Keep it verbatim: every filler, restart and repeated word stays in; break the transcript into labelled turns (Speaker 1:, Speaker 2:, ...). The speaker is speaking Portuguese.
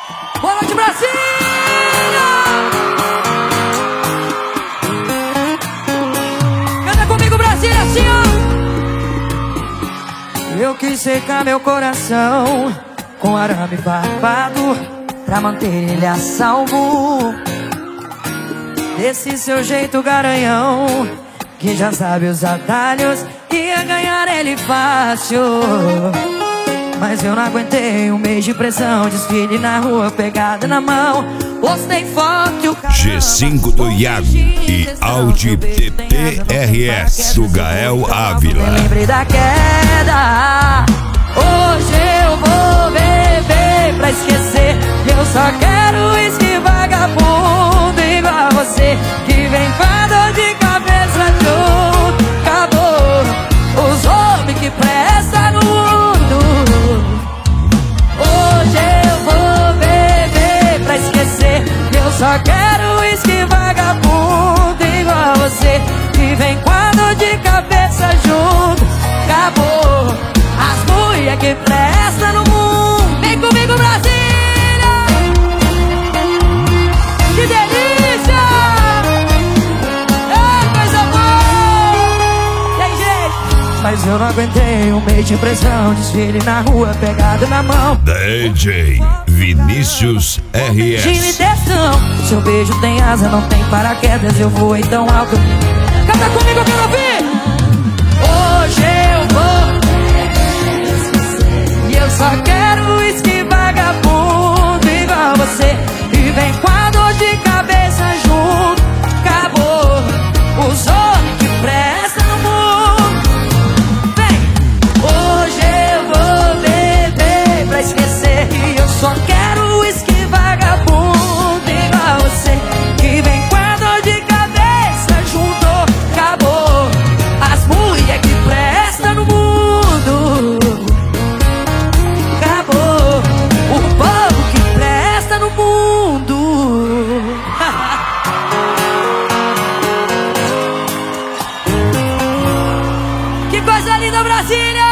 Speaker 1: Boa noite, Brasília! Canta comigo, Brasília, assim, ó. Eu quis secar meu coração com arame barbado pra manter ele a salvo desse seu jeito garanhão, que já sabe os atalhos, ia ganhar ele fácil. Mas eu não aguentei um mês de pressão, desfile na rua, pegada na mão. Postei foto e o cara
Speaker 2: G cinco do Iago e Audi T P R S do Gael Ávila.
Speaker 1: Me lembrei da queda. Hoje eu vou beber pra esquecer. Eu só quero uísque vagabundo igual você, que vem com a dor de cabeça junto. Acabou os homens que prestam no mundo. Hoje eu vou beber pra esquecer. Eu só quero uísque vagabundo igual você, que vem com a dor de cabeça junto. Acabou as mulher que prestam no mundo. Vem comigo, Brasília! Que delícia! É coisa boa! Tem jeito! Mas eu não aguentei um mês de pressão, desfile na rua, pegado na mão.
Speaker 2: D J Vinícius R
Speaker 1: Time
Speaker 2: S.
Speaker 1: testão, seu beijo tem asa, não tem paraquedas, eu voei tão alto. Canta comigo, eu quero ouvir! Hoje eu vou, e eu só quero uísque vagabundo igual você, e vem com a dor de cabeça junto. Acabou os homens que prestam no mundo. Vem! Hoje eu vou beber pra esquecer, e eu só quero uísque vagabundo igual você, que vem com a dor de cabeça junto. Acabou as mulher que prestam no mundo. Acabou o povo que presta no mundo. Que coisa linda, Brasília!